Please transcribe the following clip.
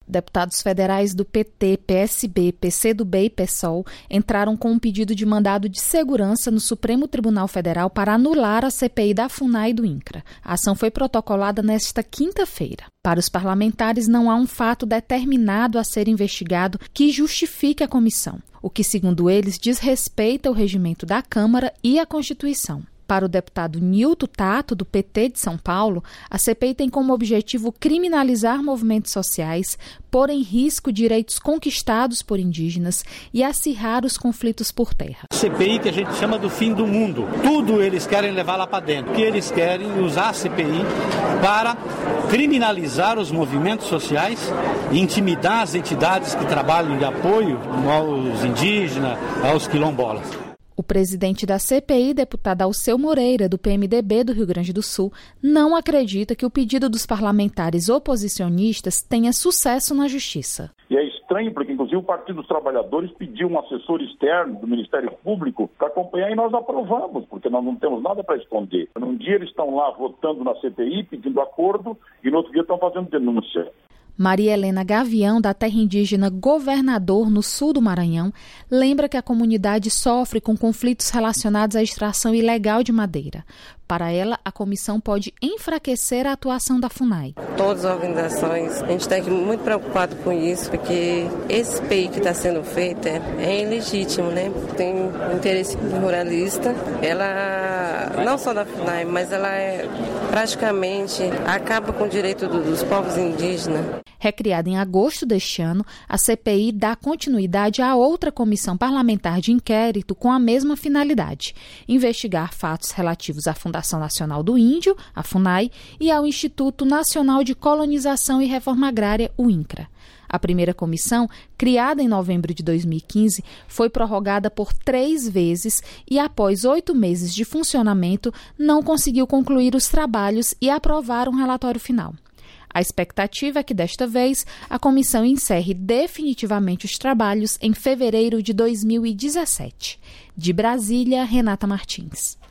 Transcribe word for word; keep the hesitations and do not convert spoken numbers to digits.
Deputados federais do P T, P S B, P C do B e PSOL entraram com um pedido de mandado de segurança no Supremo Tribunal Federal para anular a C P I da FUNAI e do INCRA. A ação foi protocolada nesta quinta-feira. Para os parlamentares, não há um fato determinado a ser investigado que justifique a comissão, o que, segundo eles, desrespeita o regimento da Câmara e a Constituição. Para o deputado Nilton Tato, do P T de São Paulo, a C P I tem como objetivo criminalizar movimentos sociais, pôr em risco direitos conquistados por indígenas e acirrar os conflitos por terra. C P I que a gente chama do fim do mundo. Tudo eles querem levar lá para dentro. Que eles querem usar a C P I para criminalizar os movimentos sociais e intimidar as entidades que trabalham de apoio aos indígenas, aos quilombolas. O presidente da C P I, deputado Alceu Moreira, do P M D B do Rio Grande do Sul, não acredita que o pedido dos parlamentares oposicionistas tenha sucesso na Justiça. E é estranho porque, inclusive, o Partido dos Trabalhadores pediu um assessor externo do Ministério Público para acompanhar e nós aprovamos, porque nós não temos nada para esconder. Um dia eles estão lá votando na C P I, pedindo acordo, e no outro dia estão fazendo denúncia. Maria Helena Gavião, da terra indígena Governador, no sul do Maranhão, lembra que a comunidade sofre com conflitos relacionados à extração ilegal de madeira. Para ela, a comissão pode enfraquecer a atuação da FUNAI. Todas as organizações, a gente está aqui muito preocupado com isso, porque esse P I que está sendo feito é, é ilegítimo, né? Tem interesse ruralista. Ela, não só da FUNAI, mas ela é, praticamente acaba com o direito do, dos povos indígenas. Recriada em agosto deste ano, a C P I dá continuidade a outra comissão parlamentar de inquérito com a mesma finalidade: investigar fatos relativos à Fundação Nacional do Índio, a FUNAI, e ao Instituto Nacional de Colonização e Reforma Agrária, o INCRA. A primeira comissão, criada em novembro de dois mil e quinze, foi prorrogada por três vezes e, após oito meses de funcionamento, não conseguiu concluir os trabalhos e aprovar um relatório final. A expectativa é que, desta vez, a comissão encerre definitivamente os trabalhos em fevereiro de dois mil e dezessete. De Brasília, Renata Martins.